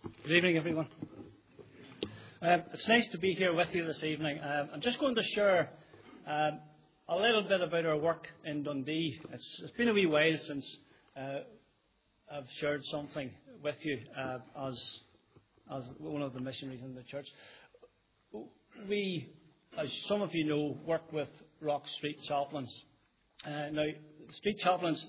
Good evening, everyone. It's nice to be here with you this evening. I'm just going to share a little bit about our work in Dundee. It's been a wee while since I've shared something with you as one of the missionaries in the church. We, as some of you know, work with Rock Street Chaplains. Now, Street Chaplains,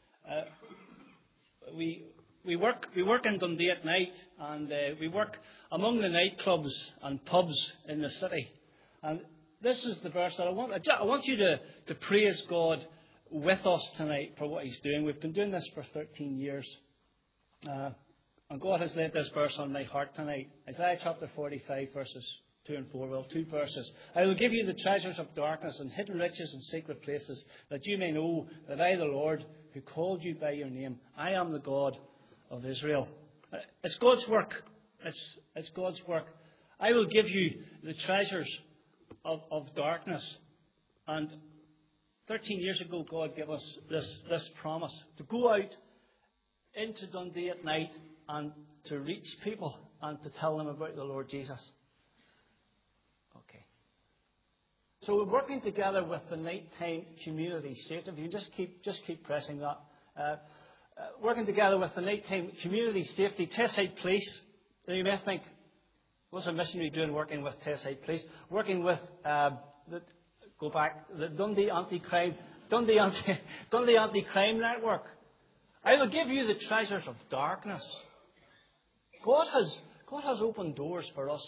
we work in Dundee at night, and we work among the nightclubs and pubs in the city. And this is the verse that I want you to praise God with us tonight for what He's doing. We've been doing this for 13 years. And God has laid this verse on my heart tonight. Isaiah chapter 45, verses 2 and 4. Well, two verses. I will give you the treasures of darkness and hidden riches in secret places, that you may know that I, the Lord, who called you by your name, I am the God of Israel. It's God's work. It's God's work. I will give you the treasures of darkness. And 13 years ago, God gave us this promise to go out into Dundee at night and to reach people and to tell them about the Lord Jesus. Okay. So we're working together with the nighttime community safety. If you just keep pressing that. Working together with the nighttime community safety, Teesside Police. Now you may think, what's a missionary doing working with Teesside Police? Working with the Dundee Anti-Crime Network. I will give you the treasures of darkness. God has opened doors for us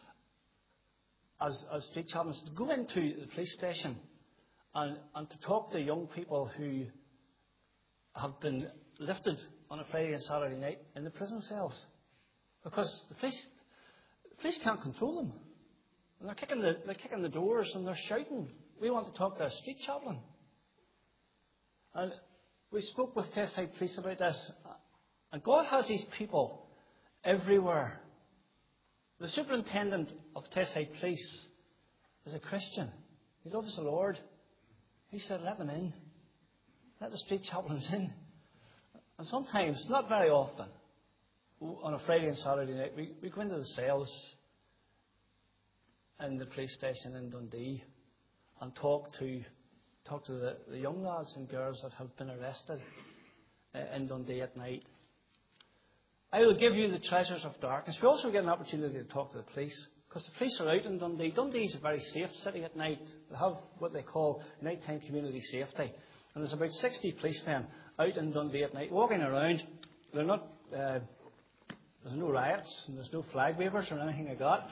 as street chaplains to go into the police station and to talk to young people who have been lifted on a Friday and Saturday night in the prison cells, because the police can't control them, and they're kicking the doors and they're shouting, "We want to talk to a street chaplain." And we spoke with Teesside Police about this, and God has these people everywhere. The superintendent of Teesside Police is a Christian. He loves the Lord. He said, "Let them in. Let the street chaplains in." And sometimes, not very often, on a Friday and Saturday night, we go into the cells in the police station in Dundee and talk to the young lads and girls that have been arrested in Dundee at night. I will give you the treasures of darkness. We also get an opportunity to talk to the police, because the police are out in Dundee. Dundee is a very safe city at night. They have what they call nighttime community safety. And there's about 60 policemen out in Dundee at night, walking around. They're not, there's no riots, and there's no flag wavers or anything like that.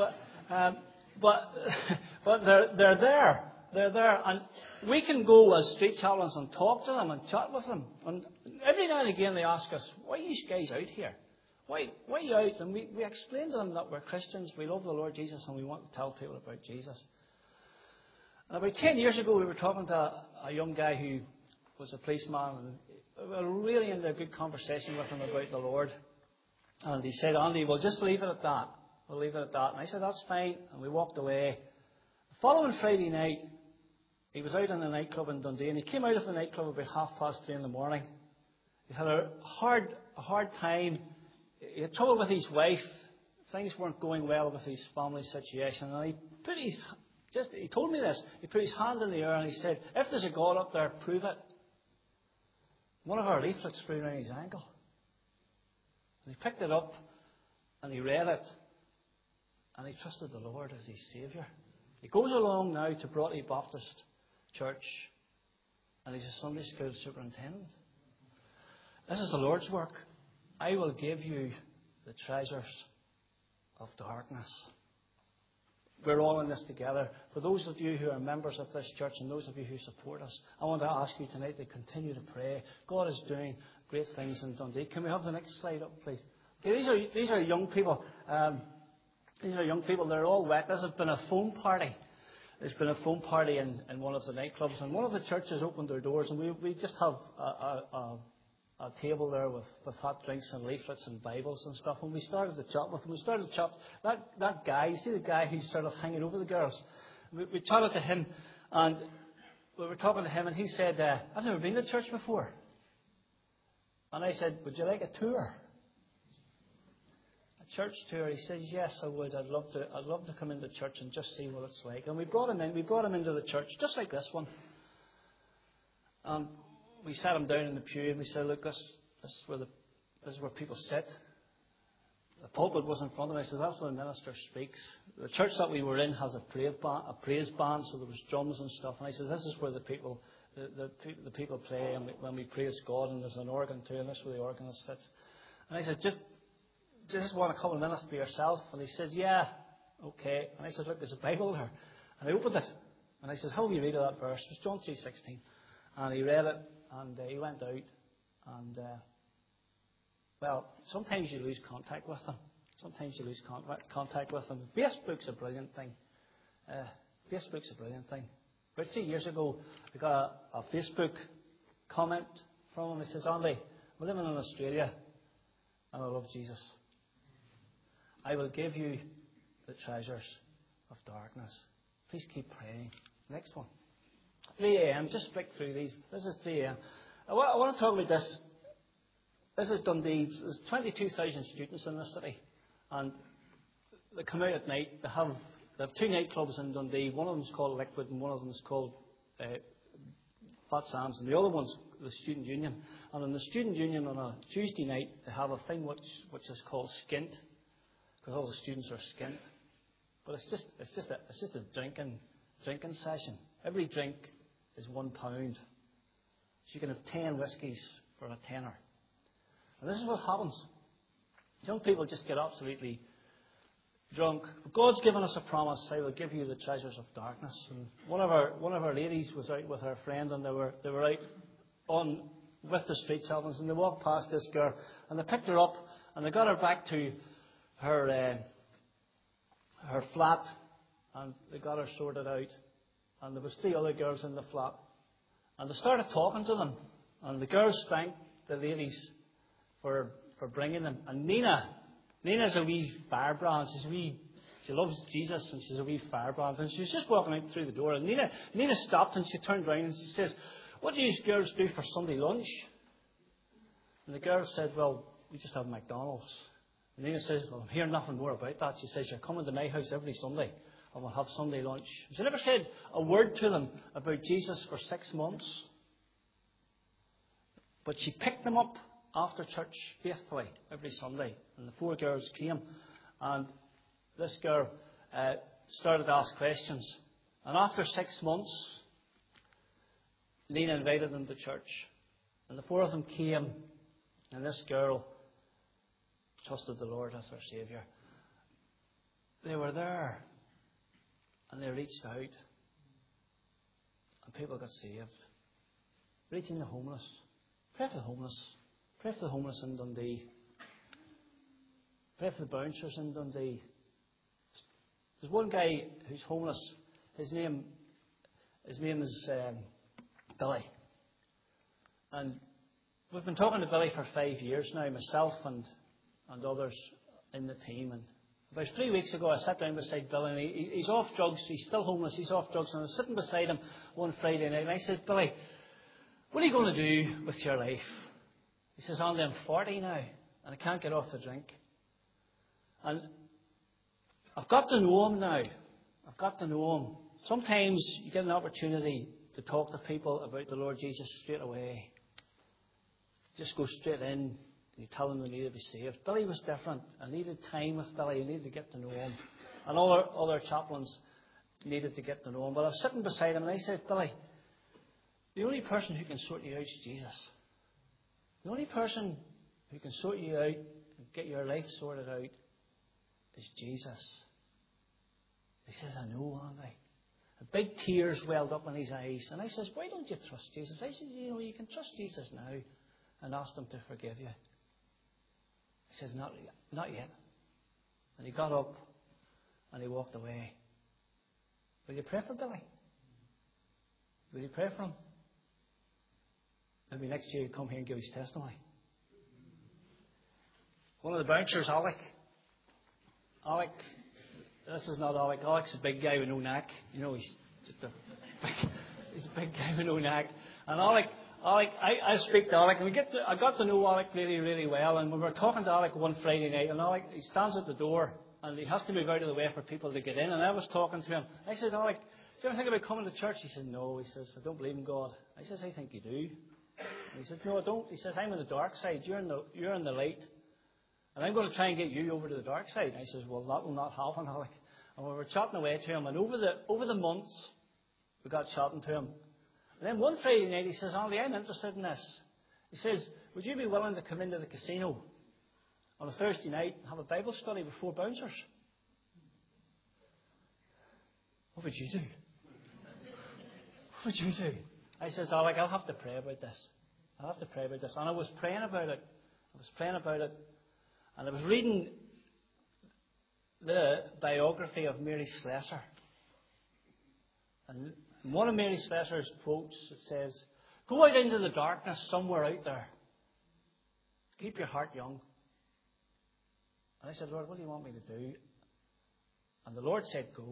But they're there. They're there. And we can go as street chaplains and talk to them and chat with them. And every now and again they ask us, "Why are you guys out here? Why are you out?" And we explain to them that we're Christians, we love the Lord Jesus, and we want to tell people about Jesus. And about 10 years ago, we were talking to a young guy who was a policeman, and we were really in a good conversation with him about the Lord. And he said, "Andy, we'll just leave it at that. We'll leave it at that." And I said, "That's fine." And we walked away. The following Friday night, he was out in a nightclub in Dundee, and he came out of the nightclub about 3:30 in the morning. He had a hard time. He had trouble with his wife. Things weren't going well with his family situation. And he told me this. He put his hand in the air and he said, "If there's a God up there, prove it." One of our leaflets flew around his ankle. And he picked it up and he read it. And he trusted the Lord as his Saviour. He goes along now to Broadley Baptist Church, and he's a Sunday school superintendent. This is the Lord's work. I will give you the treasures of darkness. We're all in this together. For those of you who are members of this church and those of you who support us, I want to ask you tonight to continue to pray. God is doing great things in Dundee. Can we have the next slide up, please? Okay, these are young people. These are young people. They're all wet. This has been a phone party. There's been a phone party in one of the nightclubs, and one of the churches opened their doors, and we just have a table there with hot drinks and leaflets and Bibles and stuff. And we started to chat with them. We started to chat. That guy, you see the guy who's sort of hanging over the girls? We chatted to him, and we were talking to him, and he said, "I've never been to church before." And I said, "Would you like a tour?" a church tour? He says, yes, I would. I'd love to come into church and just see what it's like. And we brought him in. We brought him into the church, just like this one. And we sat him down in the pew and we said, look, this is where people sit. The pulpit was in front of me. I said, that's where the minister speaks. The church that we were in has a praise band, so there was drums and stuff. And I said, this is where the people play, and when we praise God, and there's an organ too, and this is where the organist sits. And I said, just want a couple of minutes to be yourself. And he said, yeah, okay. And I said, look, there's a Bible there. And I opened it. And I said, how will you read that verse? It was John 3:16. And he read it, and he went out, and well, sometimes you lose contact with them. Sometimes you lose contact with them. Facebook's a brilliant thing. About 3 years ago, I got a Facebook comment from him. He says, Andy, we're living in Australia, and I love Jesus. I will give you the treasures of darkness. Please keep praying. Next one. 3 a.m. Just flick through these. This is 3 a.m. I want to talk about this. This is Dundee. There's 22,000 students in this city. And they come out at night. They have 2 nightclubs in Dundee. One of them is called Liquid and one of them is called Fat Sam's. And the other one's the Student Union. And in the Student Union on a Tuesday night, they have a thing which is called Skint. Because all the students are skint. But it's just a drinking session. Every drink is £1. So you can have 10 whiskies for a tenner. And this is what happens. Young people just get absolutely drunk. God's given us a promise. I will give you the treasures of darkness. And one of our ladies was out with her friend, and they were out on with the street children, and they walked past this girl, and they picked her up, and they got her back to her flat, and they got her sorted out. And there was 3 other girls in the flat. And they started talking to them. And the girls thanked the ladies for bringing them. And Nina's a wee firebrand. She loves Jesus, and she's a wee firebrand. And she was just walking out through the door. And Nina stopped, and she turned around and she says, what do you girls do for Sunday lunch? And the girls said, well, we just have McDonald's. And Nina says, well, I'm hearing nothing more about that. She says, you're coming to my house every Sunday, and we'll have Sunday lunch. She never said a word to them about Jesus for 6 months. But she picked them up after church faithfully every Sunday. And the 4 girls came. And this girl started to ask questions. And after 6 months, Nina invited them to church. And the 4 of them came. And this girl trusted the Lord as her Saviour. They were there. And they reached out. And people got saved. Reaching the homeless. Pray for the homeless. Pray for the homeless in Dundee. Pray for the bouncers in Dundee. There's one guy who's homeless. His name is Billy. And we've been talking to Billy for 5 years now, myself and others in the team. And about 3 weeks ago, I sat down beside Billy, and he's off drugs. He's still homeless. He's off drugs. And I was sitting beside him one Friday night, and I said, Billy, what are you going to do with your life? He says, Andy, I'm 40 now, and I can't get off the drink. And I've got to know him now. I've got to know him. Sometimes you get an opportunity to talk to people about the Lord Jesus straight away. Just go straight in, and you tell them they need to be saved. Billy was different. I needed time with Billy. I needed to get to know him. And other chaplains needed to get to know him. But I was sitting beside him, and I said, Billy, the only person who can sort you out is Jesus. The only person who can sort you out and get your life sorted out is Jesus. He says, I know, Andy. And big tears welled up in his eyes. And I says, why don't you trust Jesus? I said, you can trust Jesus now and ask him to forgive you. He says, not yet. And he got up and he walked away. Will you pray for Billy? Will you pray for him? Maybe next year he'll come here and give his testimony. One of the bouncers, Alec, this is not Alec. Alec's a big guy with no neck. He's just he's a big guy with no neck. And Alec, I speak to Alec, and I got to know Alec really, really well. And we were talking to Alec one Friday night, and Alec, he stands at the door, and he has to move out of the way for people to get in. And I was talking to him. I said, Alec, do you ever think about coming to church? He said, no. He says, I don't believe in God. I says, I think you do. And he says, no, I don't. He says, I'm on the dark side. You're in the light. And I'm going to try and get you over to the dark side. And I says, well, that will not happen, Alec. And we were chatting away to him, and over the months, we got chatting to him. And then one Friday night, he says, Andy, I'm interested in this. He says, would you be willing to come into the casino on a Thursday night and have a Bible study with 4 bouncers? What would you do? What would you do? I says, Alec, I'll have to pray about this. I'll have to pray about this. And I was praying about it. And I was reading the biography of Mary Slessor. And one of Mary Slessor's quotes, it says, go out into the darkness somewhere out there. Keep your heart young. And I said, Lord, what do you want me to do? And the Lord said, go.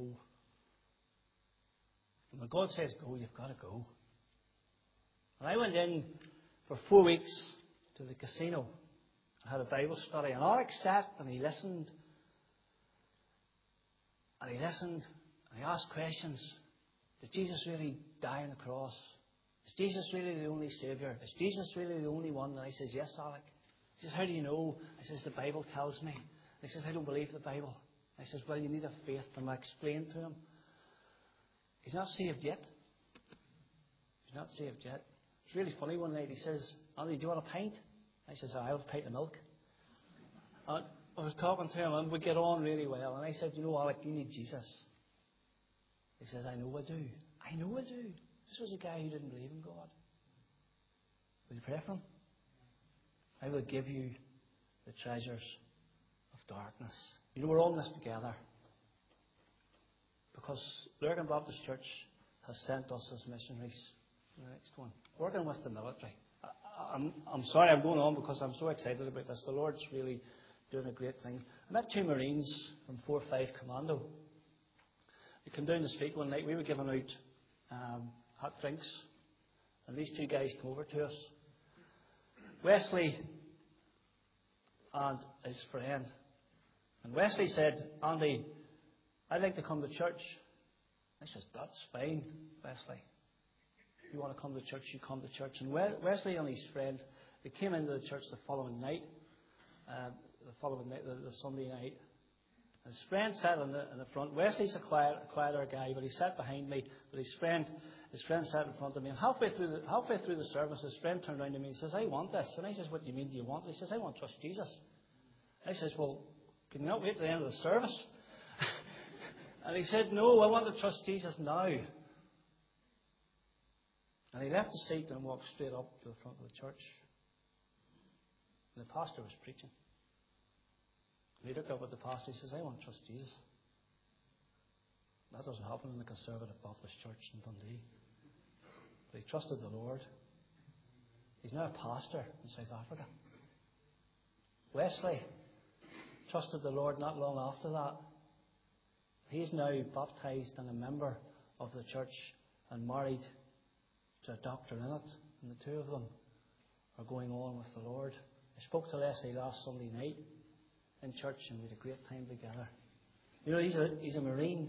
And when God says go, you've got to go. And I went in for 4 weeks to the casino. I had a Bible study. And Alex sat and he listened. And he listened. And he asked questions. Did Jesus really die on the cross? Is Jesus really the only Saviour? Is Jesus really the only one? And I says, yes, Alec. He says, how do you know? I says, the Bible tells me. He says, I don't believe the Bible. I says, well, you need a faith. And I explained to him. He's not saved yet. He's not saved yet. It's really funny. One night he says, Andy, do you want a pint? I says, I'll have a pint of milk. And I was talking to him and we get on really well. And I said, you know, Alec, you need Jesus. He says, I know I do. I know I do. This was a guy who didn't believe in God. Will you pray for him? I will give you the treasures of darkness. You know, we're all in this together. Because Lurgan Baptist Church has sent us as missionaries. The next one. Working with the military. I'm sorry I'm going on because I'm so excited about this. The Lord's really doing a great thing. I met 2 Marines from 4-5 Commando. They came down to speak one night. We were giving out hot drinks. And these 2 guys came over to us. Wesley and his friend. And Wesley said, Andy, I'd like to come to church. I said, that's fine, Wesley. If you want to come to church, you come to church. And Wesley and his friend, they came into the church the following night, the Sunday night. His friend sat in the front. Wesley's a quieter guy, but he sat behind me. But his friend sat in front of me. And halfway through the service, his friend turned around to me and says, I want this. And I says, what do you mean, do you want this? He says, I want to trust Jesus. I says, well, can you not wait till the end of the service? And he said, no, I want to trust Jesus now. And he left the seat and walked straight up to the front of the church. And the pastor was preaching. And he looked up at the pastor. He says, I want to trust Jesus. That doesn't happen in the Conservative Baptist Church in Dundee. But he trusted the Lord. He's now a pastor in South Africa. Wesley trusted the Lord not long after that. He's now baptised and a member of the church and married to a doctor in it. And the 2 of them are going on with the Lord. I spoke to Leslie last Sunday night in church and we had a great time together. You know, he's a Marine.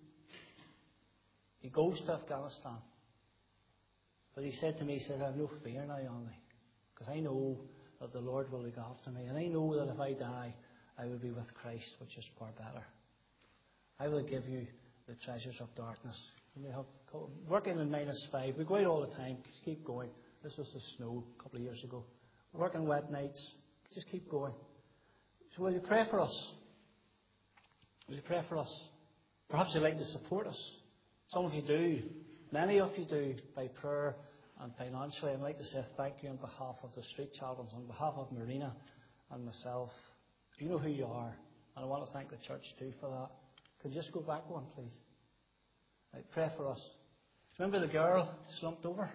He goes to Afghanistan. But he said to me, he said, I have no fear now, Andy. Because I know that the Lord will look after me. And I know that if I die, I will be with Christ, which is far better. I will give you the treasures of darkness. We have working in -5. We go out all the time. Just keep going. This was the snow a couple of years ago. Working wet nights. Just keep going. So will you pray for us? Will you pray for us? Perhaps you'd like to support us. Some of you do. Many of you do by prayer and financially. I'd like to say thank you on behalf of the Street Chaplains, on behalf of Marina and myself. You know who you are. And I want to thank the church too for that. Could you just go back one, please? Right, pray for us. Remember the girl slumped over?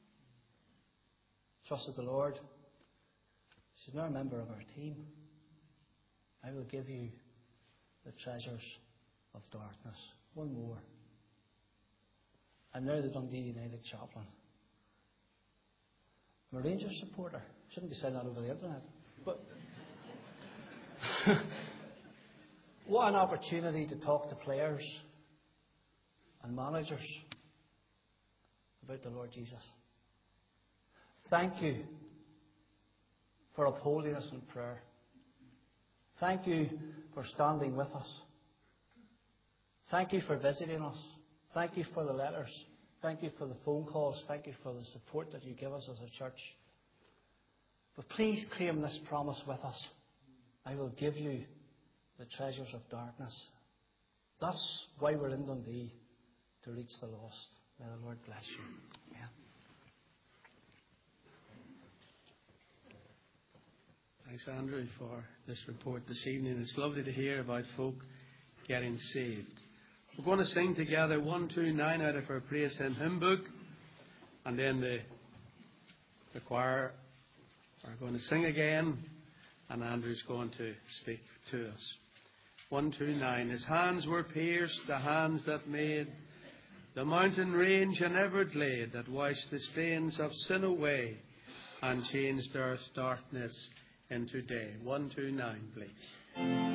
Trusted the Lord. She's now a member of our team. I will give you the treasures of darkness. One more. I'm now the Dundee United chaplain. I'm a Rangers supporter. Shouldn't be saying that over the internet. But what an opportunity to talk to players and managers about the Lord Jesus. Thank you for upholding us in prayer. Thank you for standing with us. Thank you for visiting us. Thank you for the letters. Thank you for the phone calls. Thank you for the support that you give us as a church. But please claim this promise with us. I will give you the treasures of darkness. That's why we're in Dundee, to reach the lost. May the Lord bless you. Amen. Thanks, Andrew, for this report this evening. It's lovely to hear about folk getting saved. We're going to sing together 129 out of our Praise Hymn book, and then the choir are going to sing again, and Andrew's going to speak to us. 129. His hands were pierced, the hands that made the mountain range and ever glade, that washed the stains of sin away and changed earth's darkness into day. 129, please.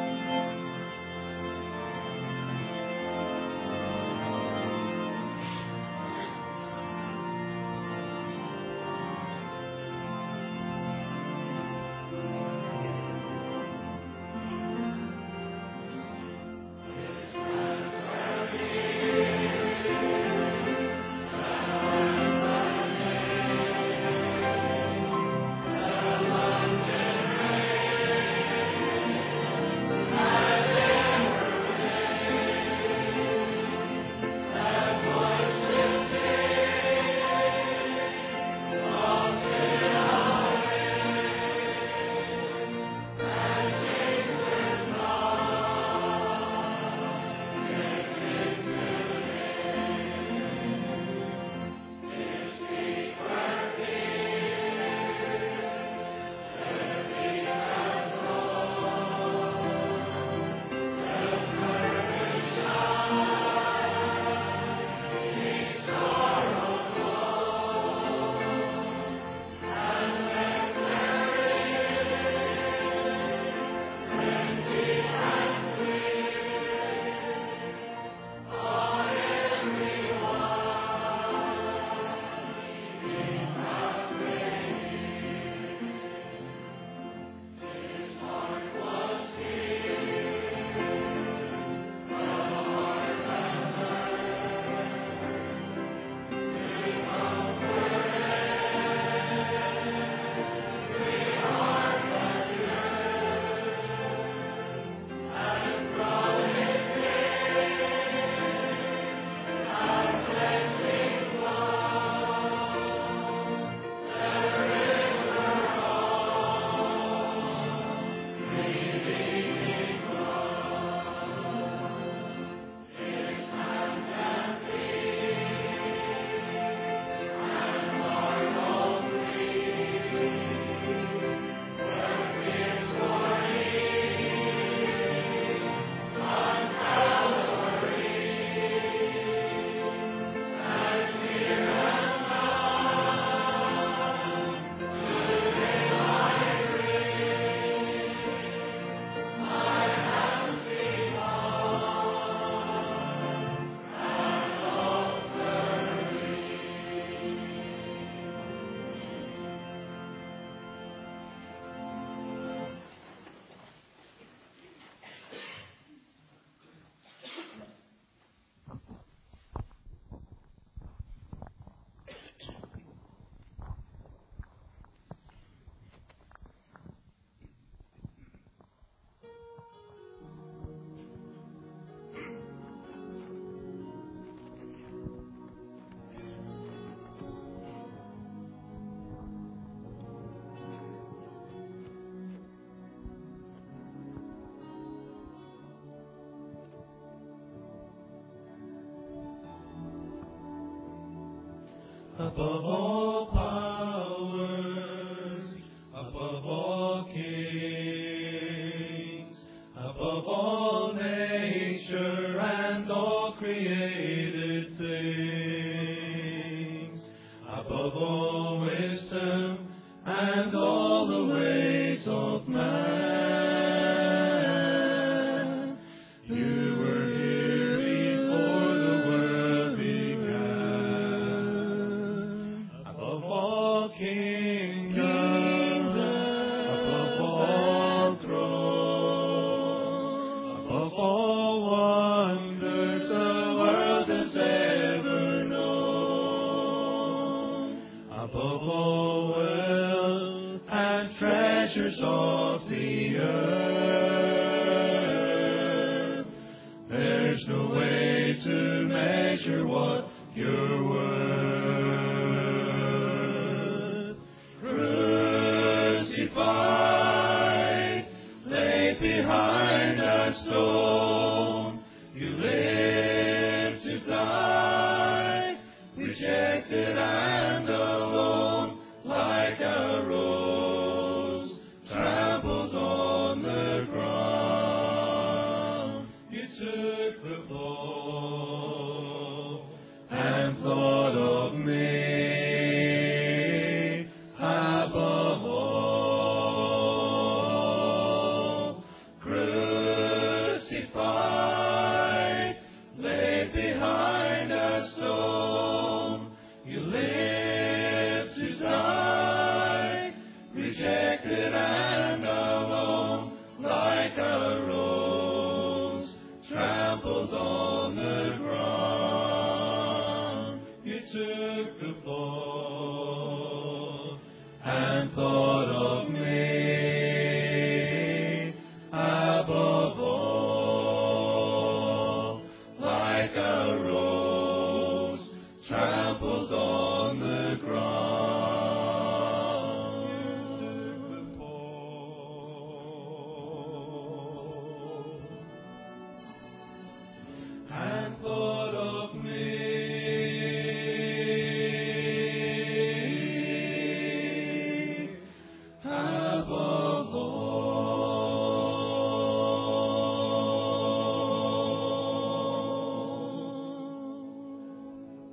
Above all powers, above all kings, above all nature and all created things, above all wisdom treasures of the earth. There's no way to measure what you're worth. Crucified, laid behind a stone, you live to die, rejected and alone, like a rose trampled on the ground. You took the fall and thought of me above all. Crucified, laid behind a stone, you live to die, rejected and alone, like a rose trampled on the ground. You took the fall and thought of me above all, like a rose trampled on the ground. And thought of me above all.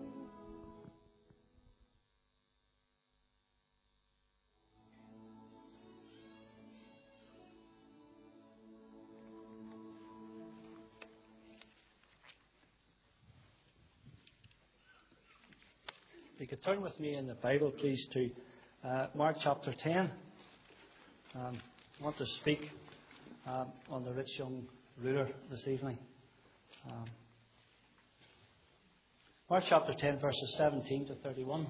If you could turn with me in the Bible, please, to Mark chapter 10. I want to speak on the rich young ruler this evening. Mark chapter 10, verses 17 to 31.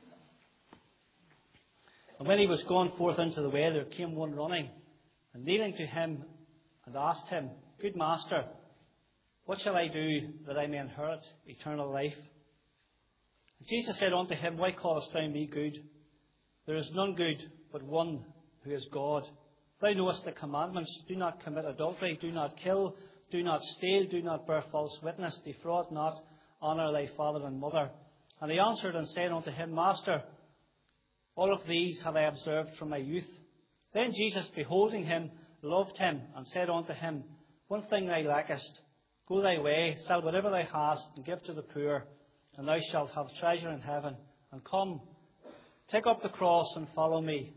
And when he was gone forth into the way, there came one running, and kneeling to him, and asked him, Good master, what shall I do that I may inherit eternal life? And Jesus said unto him, Why callest thou me good? There is none good but one, who is God. Thou knowest the commandments: do not commit adultery, do not kill, do not steal, do not bear false witness, defraud not, honour thy father and mother. And he answered and said unto him, Master, all of these have I observed from my youth. Then Jesus, beholding him, loved him, and said unto him, One thing thou lackest. Go thy way, sell whatever thou hast, and give to the poor, and thou shalt have treasure in heaven. And come, take up the cross and follow me.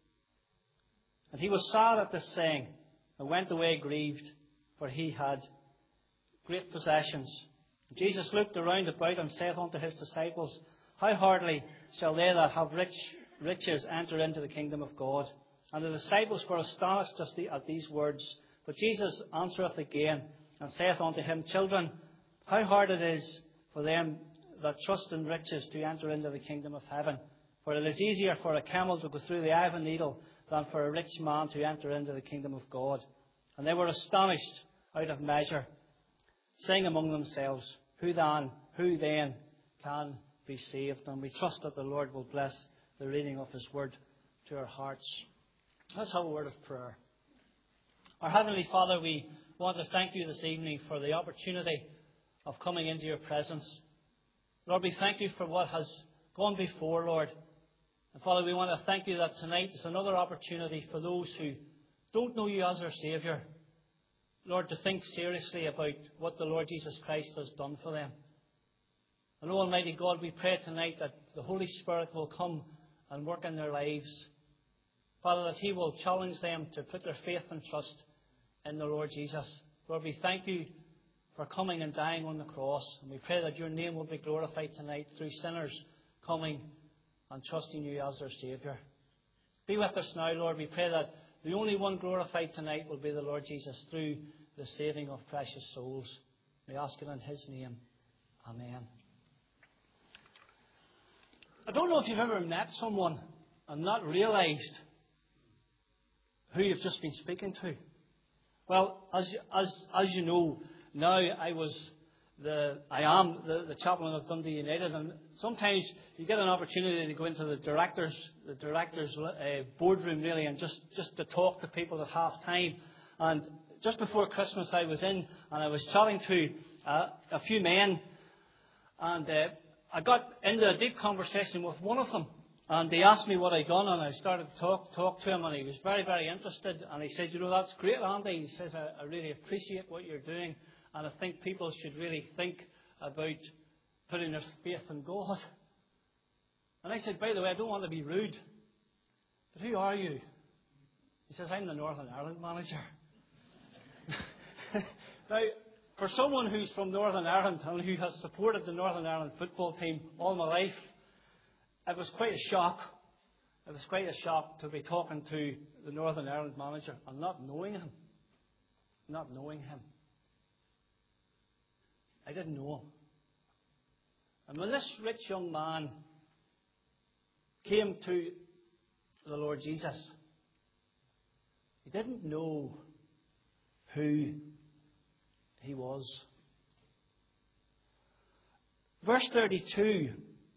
And he was sad at this saying, and went away grieved, for he had great possessions. And Jesus looked around about and saith unto his disciples, How hardly shall they that have riches enter into the kingdom of God? And the disciples were astonished at these words. But Jesus answereth again, and saith unto him, Children, how hard it is for them that trust in riches to enter into the kingdom of heaven. For it is easier for a camel to go through the eye of a needle than for a rich man to enter into the kingdom of God. And they were astonished out of measure, saying among themselves, Who then can be saved? And we trust that the Lord will bless the reading of His word to our hearts. Let's have a word of prayer. Our Heavenly Father, we want to thank you this evening for the opportunity of coming into your presence. Lord, we thank you for what has gone before, Lord. And Father, we want to thank you that tonight is another opportunity for those who don't know you as their Saviour, Lord, to think seriously about what the Lord Jesus Christ has done for them. And oh, Almighty God, we pray tonight that the Holy Spirit will come and work in their lives. Father, that He will challenge them to put their faith and trust in the Lord Jesus. Lord, we thank you for coming and dying on the cross. And we pray that your name will be glorified tonight through sinners coming and trusting you as their Saviour. Be with us now, Lord. We pray that the only one glorified tonight will be the Lord Jesus through the saving of precious souls. We ask it in His name. Amen. I don't know if you've ever met someone and not realised who you've just been speaking to? Well, as you know, now I am the chaplain of Dundee United, and sometimes you get an opportunity to go into the directors' boardroom really, and just to talk to people at half time. And just before Christmas, I was in and I was chatting to a few men, and I got into a deep conversation with one of them. And he asked me what I'd done, and I started to talk to him, and he was very, very interested. And he said, that's great, Andy. He says, I really appreciate what you're doing, and I think people should really think about putting their faith in God. And I said, by the way, I don't want to be rude, but who are you? He says, I'm the Northern Ireland manager. Now, for someone who's from Northern Ireland and who has supported the Northern Ireland football team all my life, it was quite a shock. It was quite a shock to be talking to the Northern Ireland manager and not knowing him. Not knowing him. I didn't know him. And when this rich young man came to the Lord Jesus, he didn't know who he was. Verse 32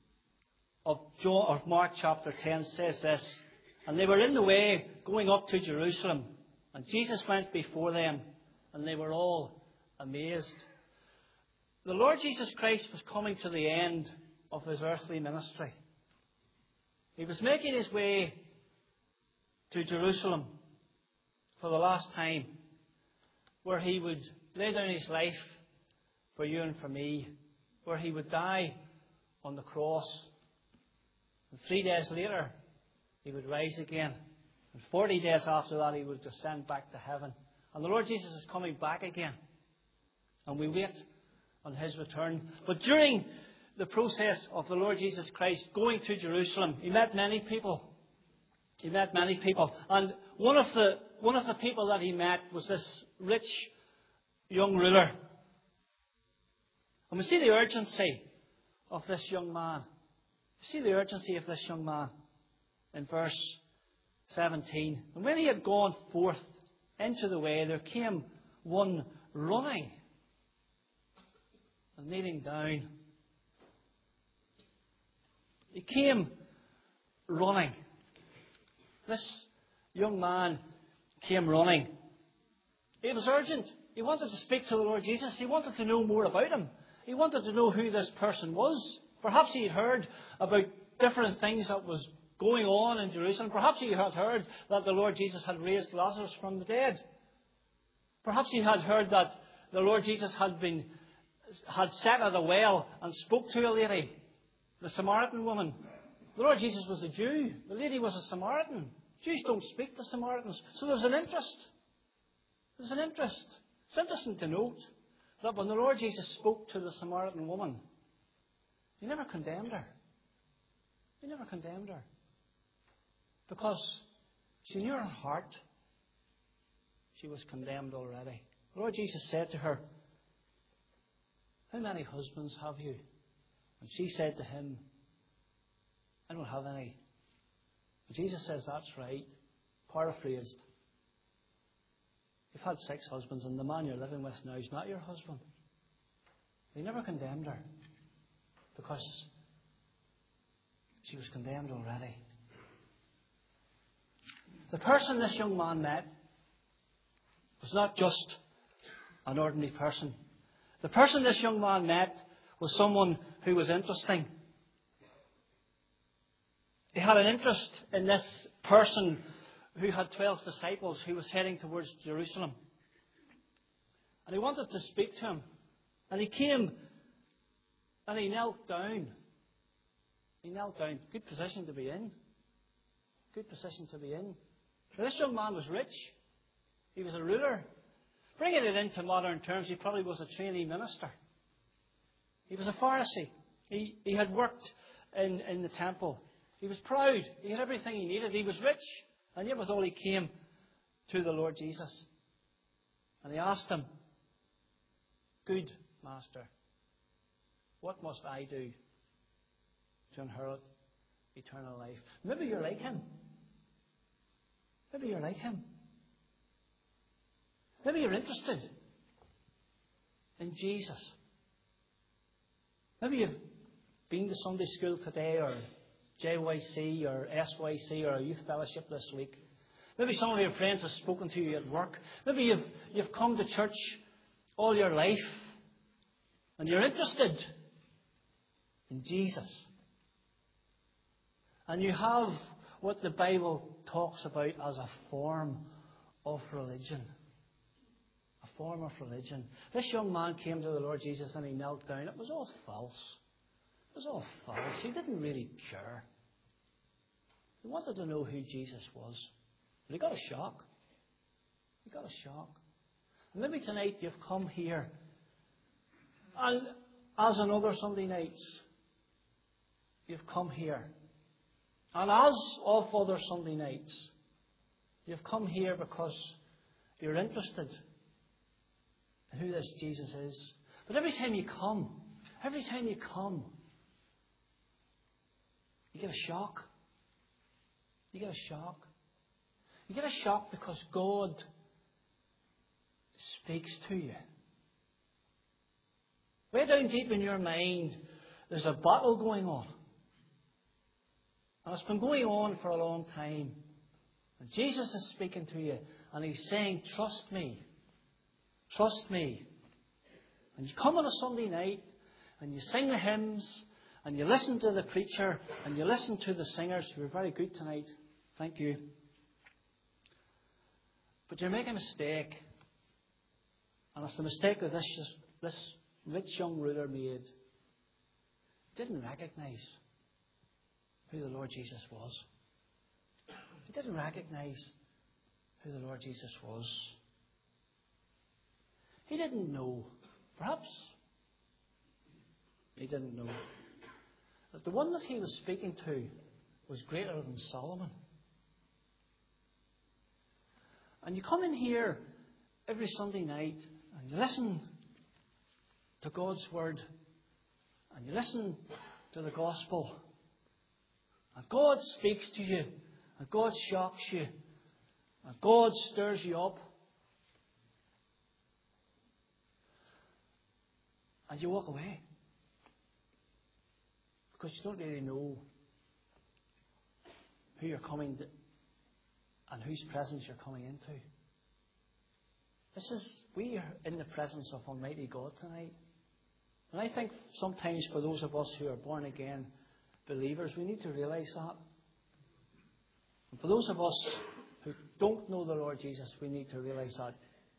of Mark chapter 10 says this, and they were in the way going up to Jerusalem, and Jesus went before them, and they were all amazed. The Lord Jesus Christ was coming to the end of his earthly ministry. He was making his way to Jerusalem for the last time, where he would lay down his life for you and for me, where he would die on the cross. And 3 days later, he would rise again. And 40 days after that, he would descend back to heaven. And the Lord Jesus is coming back again. And we wait on his return. But during the process of the Lord Jesus Christ going to Jerusalem, he met many people. He met many people. And one of the people that he met was this rich young ruler. And we see the urgency of this young man. See the urgency of this young man in verse 17. And when he had gone forth into the way, there came one running and kneeling down. He came running. This young man came running. It was urgent. He wanted to speak to the Lord Jesus. He wanted to know more about him. He wanted to know who this person was. Perhaps he had heard about different things that was going on in Jerusalem. Perhaps he had heard that the Lord Jesus had raised Lazarus from the dead. Perhaps he had heard that the Lord Jesus had sat at a well and spoke to a lady, the Samaritan woman. The Lord Jesus was a Jew. The lady was a Samaritan. Jews don't speak to Samaritans. So there was an interest. There was an interest. It's interesting to note that when the Lord Jesus spoke to the Samaritan woman, he never condemned her. He never condemned her. Because she knew in her heart she was condemned already. The Lord Jesus said to her, how many husbands have you? And she said to him, I don't have any. And Jesus says, that's right. Paraphrased. You've had 6 husbands, and the man you're living with now is not your husband. He never condemned her. Because she was condemned already. The person this young man met was not just an ordinary person. The person this young man met was someone who was interesting. He had an interest in this person who had 12 disciples who was heading towards Jerusalem. And he wanted to speak to him. And he came and he knelt down. He knelt down. Good position to be in. Good position to be in. Now, this young man was rich. He was a ruler. Bringing it into modern terms, he probably was a trainee minister. He was a Pharisee. He had worked in the temple. He was proud. He had everything he needed. He was rich. And yet withal he came to the Lord Jesus. And he asked him, good master, what must I do to inherit eternal life? Maybe you're like him. Maybe you're like him. Maybe you're interested in Jesus. Maybe you've been to Sunday school today, or JYC, or SYC, or a youth fellowship this week. Maybe some of your friends have spoken to you at work. Maybe you've come to church all your life, and you're interested in Jesus. And you have what the Bible talks about as a form of religion. A form of religion. This young man came to the Lord Jesus and he knelt down. It was all false. It was all false. He didn't really care. He wanted to know who Jesus was. But he got a shock. He got a shock. And maybe tonight you've come here, and as on other Sunday nights, you've come here. And as of other Sunday nights, you've come here because you're interested in who this Jesus is. But every time you come, you get a shock. You get a shock. You get a shock because God speaks to you. Way down deep in your mind, there's a battle going on. And it's been going on for a long time. And Jesus is speaking to you, and He's saying, trust me. Trust me. And you come on a Sunday night, and you sing the hymns, and you listen to the preacher, and you listen to the singers, who are very good tonight. Thank you. But you're making a mistake. And it's the mistake that this rich young ruler made. He didn't recognize who the Lord Jesus was. He didn't recognize who the Lord Jesus was. He didn't know. Perhaps he didn't know that the one that he was speaking to was greater than Solomon. And you come in here every Sunday night and you listen to God's Word and you listen to the Gospel. And God speaks to you, and God shocks you, and God stirs you up. And you walk away. Because you don't really know who you're coming to and whose presence you're coming into. We are in the presence of Almighty God tonight. And I think sometimes for those of us who are born again believers, we need to realise that. And for those of us who don't know the Lord Jesus, we need to realise that.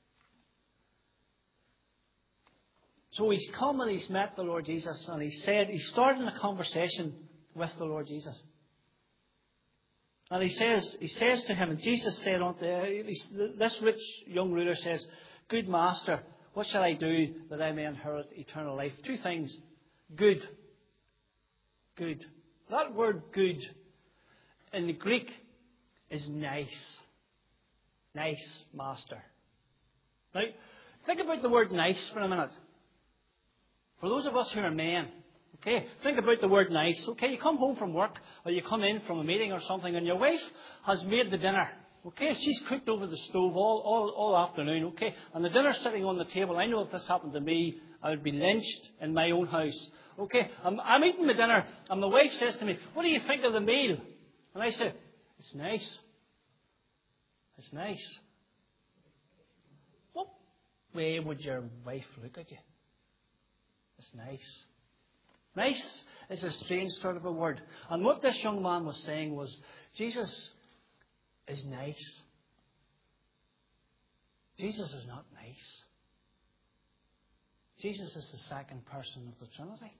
So he's come and he's met the Lord Jesus, and he started a conversation with the Lord Jesus. And he says to him, and Jesus said unto this rich young ruler says, Good Master, what shall I do that I may inherit eternal life? Two things. Good. Good. That word good in the Greek is nice. Nice, Master. Now, think about the word nice for a minute. For those of us who are men, okay, think about the word nice. Okay, you come home from work or you come in from a meeting or something and your wife has made the dinner. Okay, she's cooked over the stove all afternoon, okay, and the dinner's sitting on the table. I know if this happened to me, I would be lynched in my own house. Okay, I'm eating my dinner and my wife says to me, What do you think of the meal? And I say, It's nice. It's nice. What way would your wife look at you? It's nice. Nice is a strange sort of a word. And what this young man was saying was, Jesus is nice. Jesus is not nice. Jesus is the second person of the Trinity.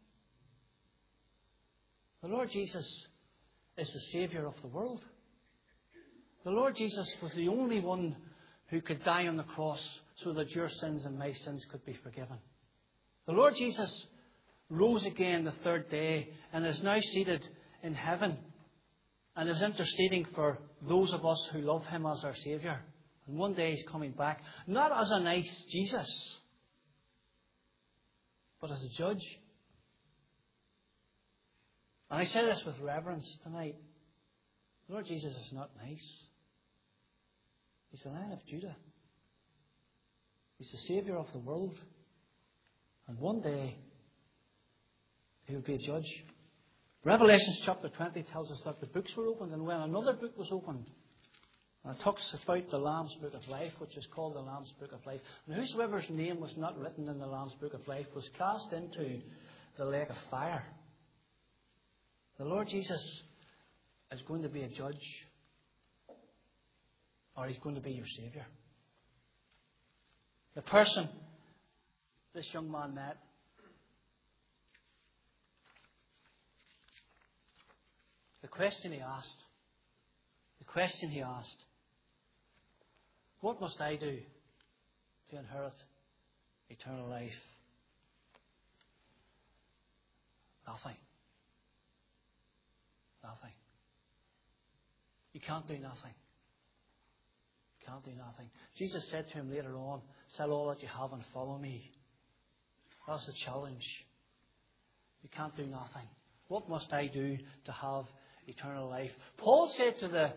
The Lord Jesus is the Saviour of the world. The Lord Jesus was the only one who could die on the cross so that your sins and my sins could be forgiven. The Lord Jesus rose again the third day and is now seated in heaven and is interceding for those of us who love Him as our Saviour. And one day He's coming back, not as a nice Jesus, but as a judge. And I say this with reverence tonight. The Lord Jesus is not nice. He's the Lion of Judah. He's the Saviour of the world. And one day, He will be a judge. Revelation chapter 20 tells us that the books were opened, and when another book was opened, and it talks about the Lamb's Book of Life, which is called the Lamb's Book of Life. And whosoever's name was not written in the Lamb's Book of Life was cast into the lake of fire. The Lord Jesus is going to be a judge, or He's going to be your Saviour. The person this young man met, the question he asked, what must I do to inherit eternal life? Nothing. Nothing. You can't do nothing. You can't do nothing. Jesus said to him later on, sell all that you have and follow me. That's the challenge. You can't do nothing. What must I do to have eternal life? Paul said to the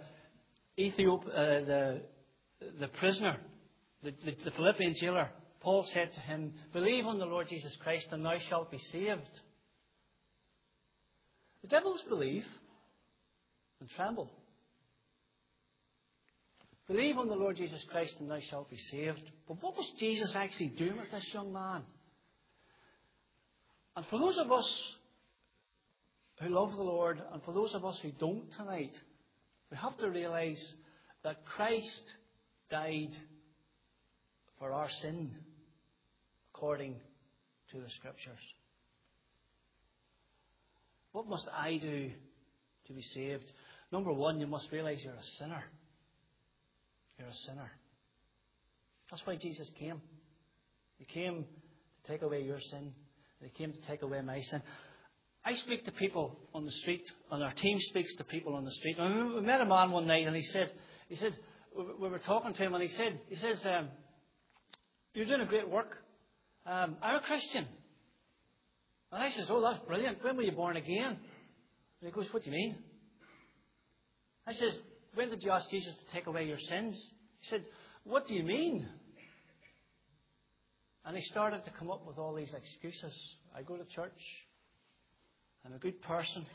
prisoner, the Philippian jailer, Paul said to him, believe on the Lord Jesus Christ and thou shalt be saved. The devils believe and tremble. Believe on the Lord Jesus Christ and thou shalt be saved. But what was Jesus actually doing with this young man? And for those of us who love the Lord, and for those of us who don't tonight, we have to realise that Christ died for our sin according to the Scriptures. What must I do to be saved? Number one, you must realise you're a sinner. You're a sinner. That's why Jesus came. He came to take away your sin. He came to take away my sin. I speak to people on the street, and our team speaks to people on the street. And we met a man one night, and he said, we were talking to him, and he says, you're doing a great work. I'm a Christian. And I says, oh, that's brilliant. When were you born again? And he goes, what do you mean? I says, when did you ask Jesus to take away your sins? He said, what do you mean? And he started to come up with all these excuses. I go to church. I'm a good person.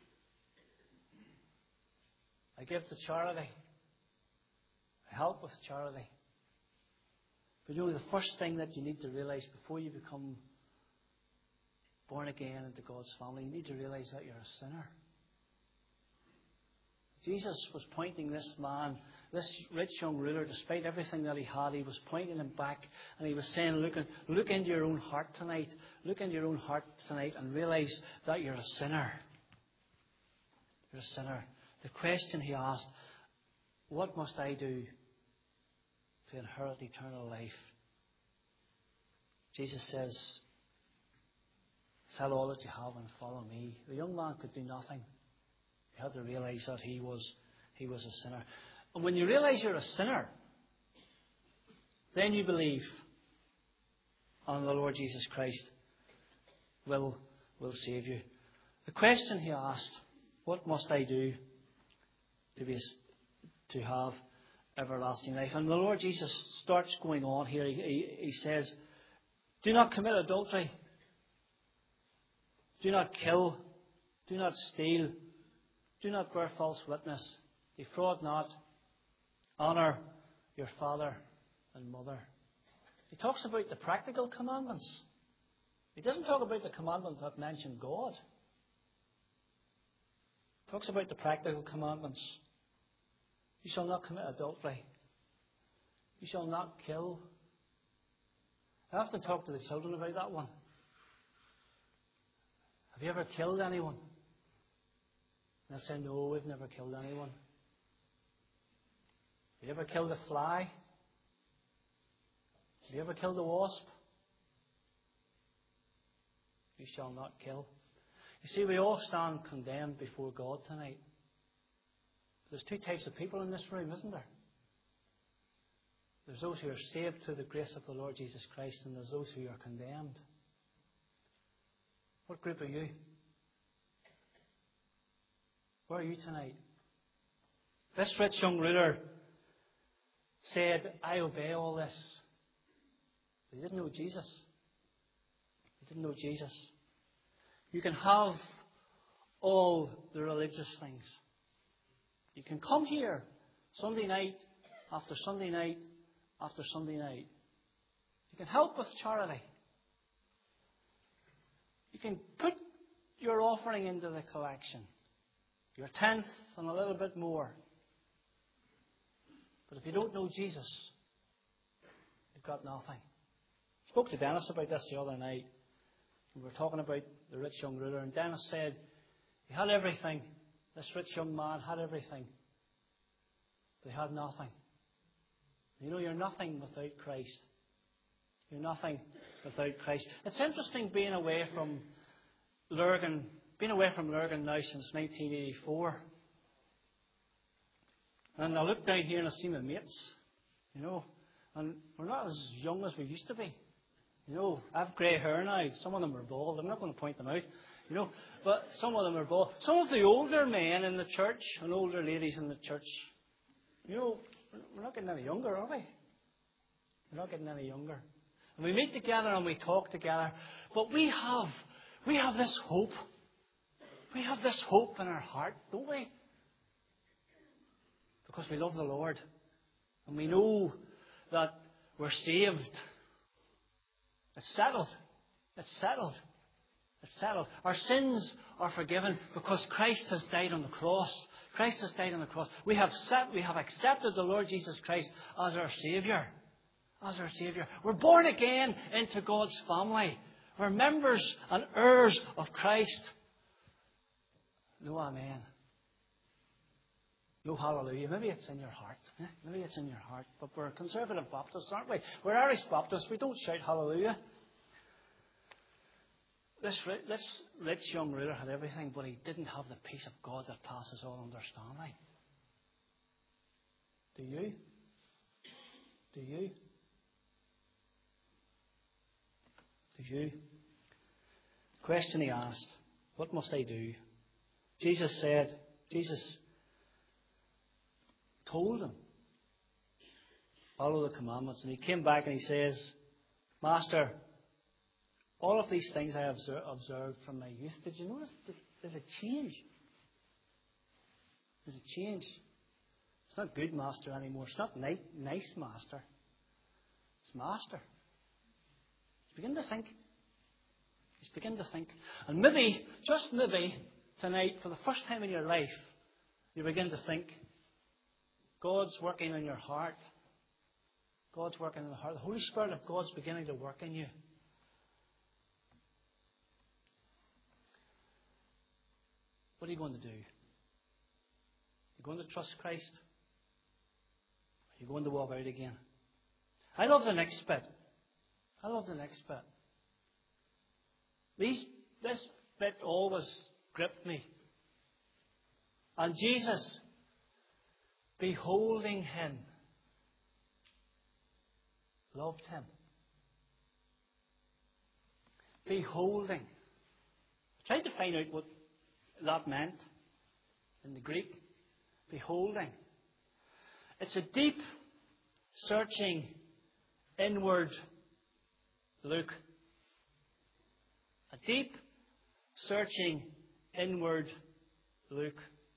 I give to charity. I help with charity. But you know, the first thing that you need to realise before you become born again into God's family, you need to realise that you're a sinner. Jesus was pointing this man, this rich young ruler, despite everything that he had, he was pointing him back, and he was saying, look into your own heart tonight. Look into your own heart tonight and realise that you're a sinner. You're a sinner. The question he asked, what must I do to inherit eternal life? Jesus says, sell all that you have and follow me. The young man could do nothing. He had to realise that he was a sinner. And when you realise you're a sinner, then you believe on the Lord Jesus Christ will save you. The question he asked, what must I do to have everlasting life? And the Lord Jesus starts going on here. He says, do not commit adultery. Do not kill. Do not steal. Do not bear false witness. Defraud not. Honour your father and mother. He talks about the practical commandments. He doesn't talk about the commandments that mention God. He talks about the practical commandments. You shall not commit adultery. You shall not kill. I often talk to the children about that one. Have you ever killed anyone? And I say, no, we've never killed anyone. Have you ever killed a fly? Have you ever killed a wasp? You shall not kill. You see, we all stand condemned before God tonight. There's two types of people in this room, isn't there? There's those who are saved through the grace of the Lord Jesus Christ, and there's those who are condemned. What group are you? Where are you tonight? This rich young ruler said, I obey all this. didn't know Jesus. You didn't know Jesus. You can have all the religious things. You can come here Sunday night after Sunday night after Sunday night. You can help with charity. You can put your offering into the collection, your tenth and a little bit more. But if you don't know Jesus, you've got nothing. I spoke to Dennis about this the other night. We were talking about the rich young ruler, and Dennis said he had everything. This rich young man had everything, but he had nothing. You know, you're nothing without Christ. You're nothing without Christ. It's interesting being away from Lurgan now since 1984. And I look down here and I see my mates, you know, and we're not as young as we used to be. You know, I have grey hair now. Some of them are bald. I'm not going to point them out, you know, but some of them are bald. Some of the older men in the church and older ladies in the church, you know, we're not getting any younger, are we? We're not getting any younger. And we meet together and we talk together. But we have this hope. We have this hope in our heart, don't we? Because we love the Lord. And we know that we're saved. It's settled. It's settled. It's settled. Our sins are forgiven because Christ has died on the cross. Christ has died on the cross. We have accepted the Lord Jesus Christ as our Saviour. As our Saviour. We're born again into God's family. We're members and heirs of Christ. No amen. No hallelujah. Maybe it's in your heart. Maybe it's in your heart. But we're Conservative Baptists, aren't we? We're Irish Baptists. We don't shout hallelujah. This rich young ruler had everything, but he didn't have the peace of God that passes all understanding. Do you? Do you? Do you? The question he asked, what must I do? Jesus told him, follow the commandments. And he came back and he says, Master, all of these things I have observed from my youth. Did you notice there's a change? There's a change. It's not good master anymore. It's not nice master. It's master. He's beginning to think. He's beginning to think. And maybe, just maybe, tonight, for the first time in your life, you begin to think, God's working in your heart. God's working in the heart. The Holy Spirit of God's beginning to work in you. What are you going to do? Are you going to trust Christ? Are you going to walk out again? I love the next bit. I love the next bit. This bit always gripped me. And Jesus, beholding him, loved him. Beholding. I tried to find out what that meant in the Greek. Beholding. It's a deep, searching, inward look. A deep, searching, inward look.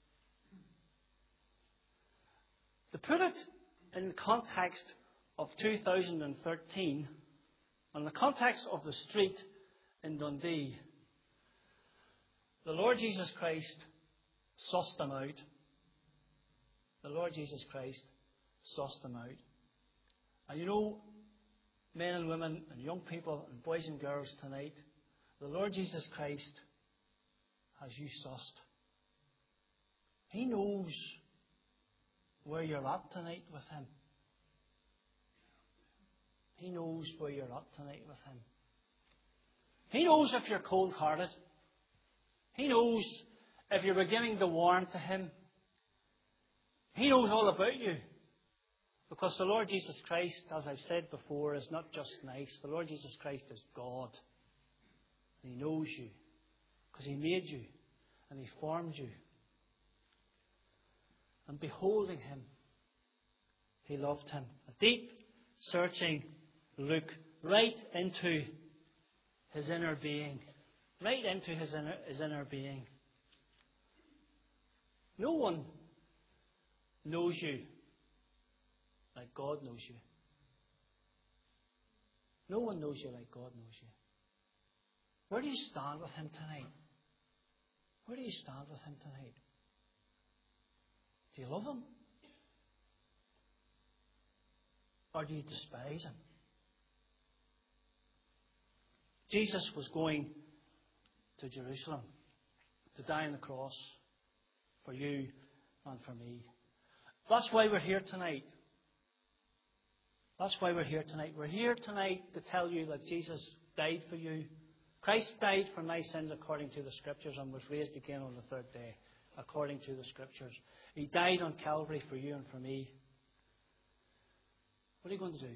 To put it in the context of 2013, in the context of the street in Dundee, the Lord Jesus Christ sussed them out. The Lord Jesus Christ sussed them out. And you know, men and women and young people and boys and girls tonight, the Lord Jesus Christ has you sussed. He knows where you're at tonight with Him. He knows where you're at tonight with Him. He knows if you're cold-hearted. He knows if you're beginning to warm to Him. He knows all about you. Because the Lord Jesus Christ, as I've said before, is not just nice. The Lord Jesus Christ is God. And He knows you. Because He made you. And He formed you. And beholding Him, He loved Him. A deep, searching look right into his inner being. Right into his inner being. No one knows you like God knows you. No one knows you like God knows you. Where do you stand with him tonight? Where do you stand with him tonight? Do you love him? Or do you despise him? Jesus was going to Jerusalem to die on the cross for you and for me. That's why we're here tonight. That's why we're here tonight. We're here tonight to tell you that Jesus died for you. Christ died for my sins according to the Scriptures and was raised again on the third day according to the Scriptures. He died on Calvary for you and for me. What are you going to do?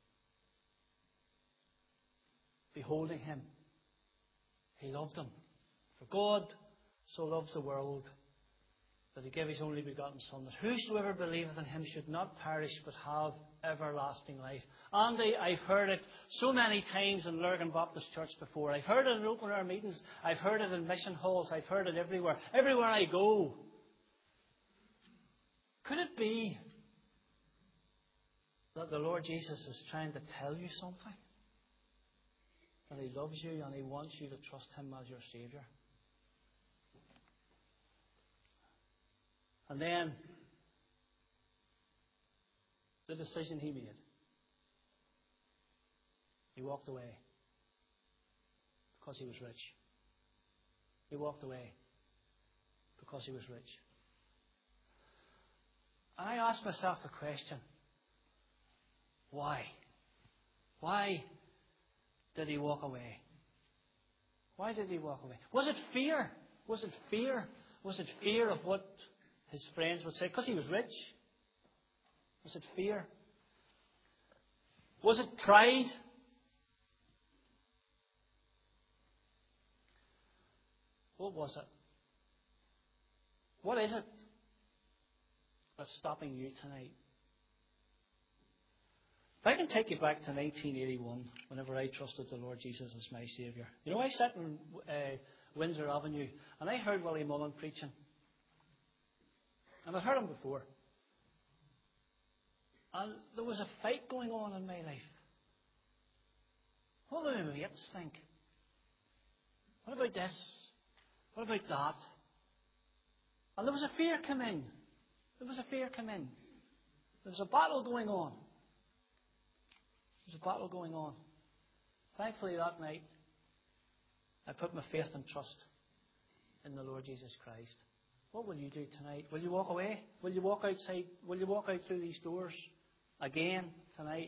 Beholding him. He loved him. For God so loves the world that he gave his only begotten Son, that whosoever believeth in him should not perish but have everlasting life. Andy, I've heard it so many times in Lurgan Baptist Church before. I've heard it in open air meetings. I've heard it in mission halls. I've heard it everywhere. Everywhere I go. Could it be that the Lord Jesus is trying to tell you something? That he loves you and he wants you to trust him as your Saviour? And then, the decision he made. He walked away because he was rich. He walked away because he was rich. And I asked myself the question, why? Why did he walk away? Why did he walk away? Was it fear? Was it fear? Was it fear of what his friends would say? Because he was rich? Was it fear? Was it pride? What was it? What is it that's stopping you tonight? If I can take you back to 1981, whenever I trusted the Lord Jesus as my Saviour. You know, I sat in Windsor Avenue and I heard Willie Mullen preaching. And I'd heard him before. And there was a fight going on in my life. What do my mates think? What about this? What about that? And there was a fear come in. There was a fear come in. There was a battle going on. There was a battle going on. Thankfully that night, I put my faith and trust in the Lord Jesus Christ. What will you do tonight? Will you walk away? Will you walk outside? Will you walk out through these doors again tonight?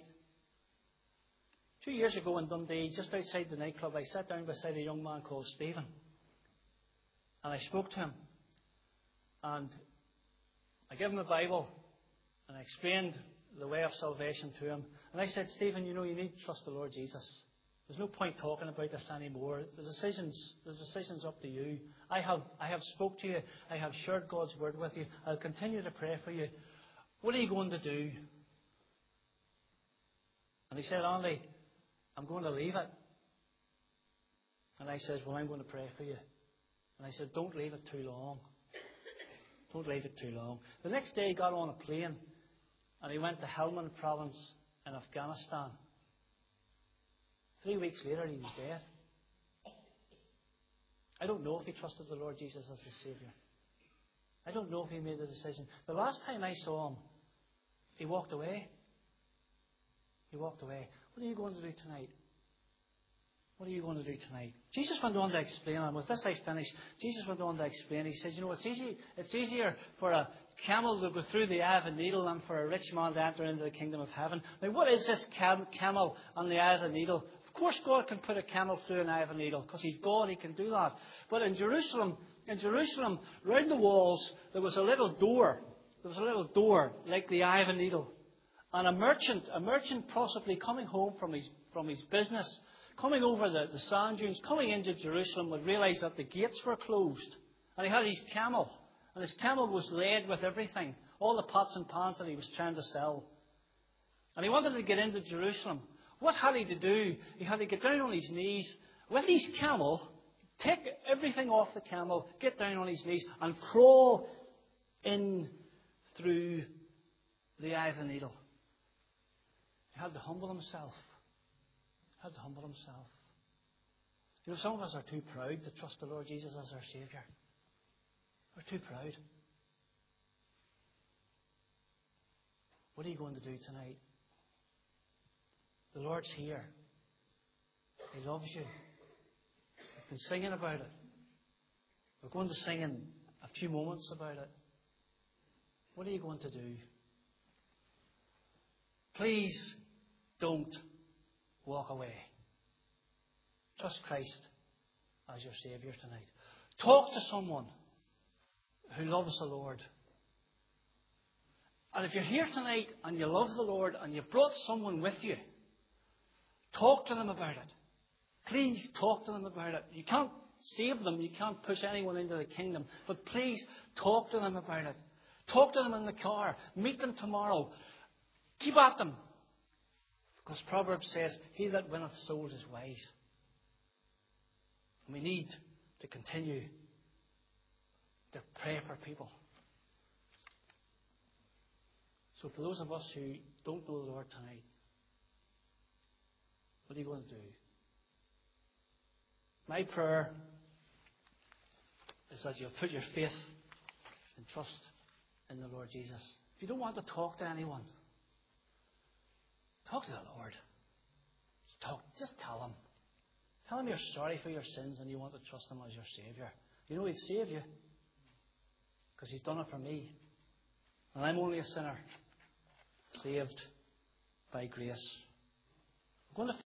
2 years ago in Dundee, just outside the nightclub, I sat down beside a young man called Stephen. And I spoke to him. And I gave him a Bible. And I explained the way of salvation to him. And I said, Stephen, you know, you need to trust the Lord Jesus. There's no point talking about this anymore. The decision's up to you. I have spoke to you. I have shared God's word with you. I'll continue to pray for you. What are you going to do? And he said, Andy, I'm going to leave it. And I said, well, I'm going to pray for you. And I said, don't leave it too long. Don't leave it too long. The next day he got on a plane and he went to Helmand province in Afghanistan. 3 weeks later, he was dead. I don't know if he trusted the Lord Jesus as his Saviour. I don't know if he made the decision. The last time I saw him, he walked away. He walked away. What are you going to do tonight? What are you going to do tonight? Jesus went on to explain, and with this I finish. Jesus went on to explain. He says, you know, it's easier for a camel to go through the eye of a needle than for a rich man to enter into the kingdom of heaven. Now, what is this camel on the eye of the needle? Of course, God can put a camel through an eye of a needle, because He's God, He can do that. But in Jerusalem, round the walls, there was a little door. There was a little door, like the eye of a needle. And a merchant possibly coming home from his business, coming over the sand dunes, coming into Jerusalem, would realise that the gates were closed. And he had his camel. And his camel was laden with everything, all the pots and pans that he was trying to sell. And he wanted to get into Jerusalem. What had he to do? He had to get down on his knees with his camel, take everything off the camel, get down on his knees, and crawl in through the eye of the needle. He had to humble himself. He had to humble himself. You know, some of us are too proud to trust the Lord Jesus as our Saviour. We're too proud. What are you going to do tonight? The Lord's here. He loves you. We've been singing about it. We're going to sing in a few moments about it. What are you going to do? Please don't walk away. Trust Christ as your Saviour tonight. Talk to someone who loves the Lord. And if you're here tonight and you love the Lord and you brought someone with you, talk to them about it. Please talk to them about it. You can't save them. You can't push anyone into the kingdom. But please talk to them about it. Talk to them in the car. Meet them tomorrow. Keep at them. Because Proverbs says, he that winneth souls is wise. And we need to continue to pray for people. So for those of us who don't know the Lord tonight, what are you going to do? My prayer is that you'll put your faith and trust in the Lord Jesus. If you don't want to talk to anyone, talk to the Lord. Just tell him. Tell him you're sorry for your sins and you want to trust him as your Saviour. You know he'd save you because he's done it for me. And I'm only a sinner, saved by grace. I'm going to